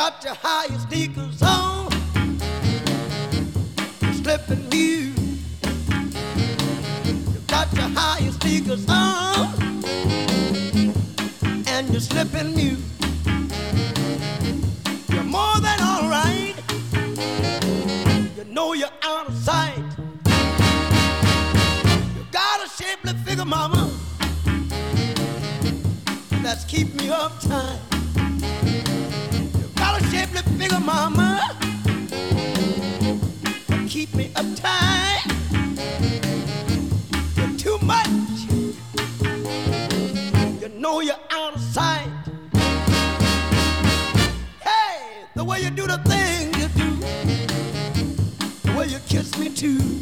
got your high sneakers on, slipping you. You got your high sneakers on, and you're slipping you. You're more than all right. You know you're out of sight. You got a shapely figure, mama, that's keep me uptight. Got a shapely figure, mama, keep me uptight. You're too much. You know you're out of sight. Hey, the way you do the thing you do, the way you kiss me too.